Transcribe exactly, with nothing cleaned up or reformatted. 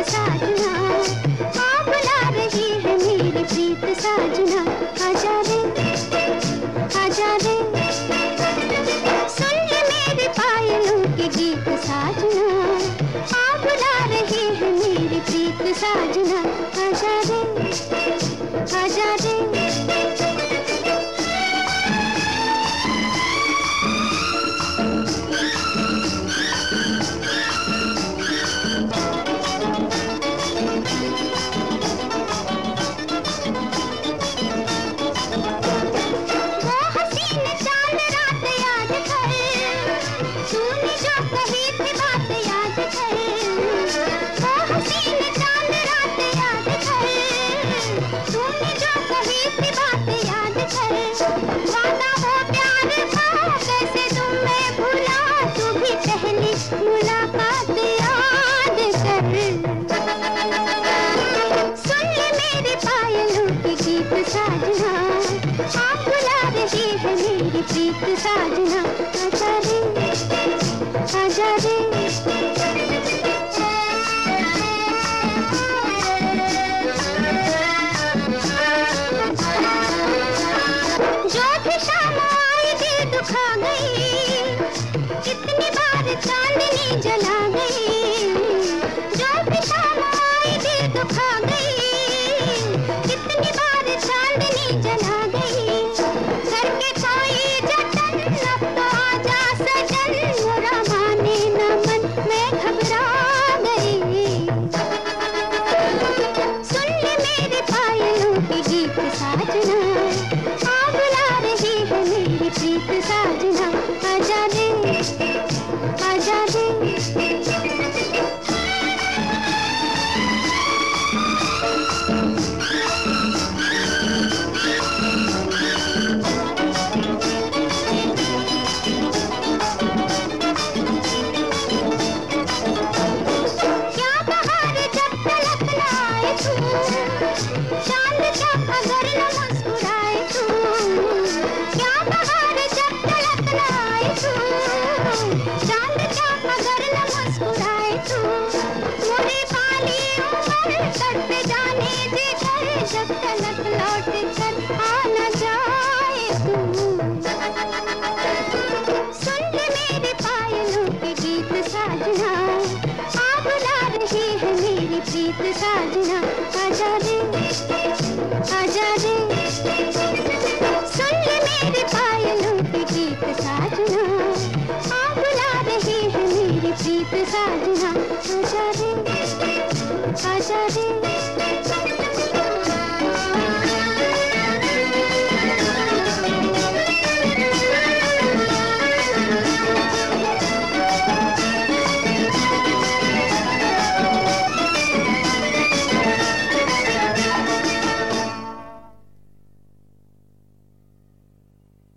साजना, हाँ बुला रही है मेरी प्रीत साजना। आजा रे आजा रे, सुन ले मेरे पायलों के गीत साजना, हाँ बुला रही है मेरी प्रीत साजना। आजा रे आजा रे, मुलाकात याद कर, सुन ले मेरे पायलों के गीत साजना, हाँ बुला रही है मेरी प्रीत साजना। आजा रे आजा रे, जो भी शाम आई दिल दुखा गई, कितनी बार चांदनी जला गई, जो भी शाम आई दिल दुखा गई, कितनी बार चांदनी जला गई। घर के कोई जतन अब तो आजा सजन, मोरा माने न मन मैं घबरा गई। सुन ले मेरे पायलों के गीत साजना, हाँ बुला रही है मेरी प्रीत साजना। आजा रे आजा रे, क्या बहार जब तलक लाए तू, चांद जब अगर न मुस्कुराए तू, क्या बहार जब तलक लाए तू, चांद जब अगर न मुस्कुराए तू, मोरे बाली उम्र कट जाने दे कर, जब तलक लौट कर आ न जाए तू। सुन ले मेरे पायलों के गीत साजना, हाँ बुला रही है मेरी प्रीत साजना। आजा रे आजा रे, सुन ले मेरे पायलों के गीत साजना, हाँ बुला रही है मेरी प्रीत साजना। आजा रे आजा रे।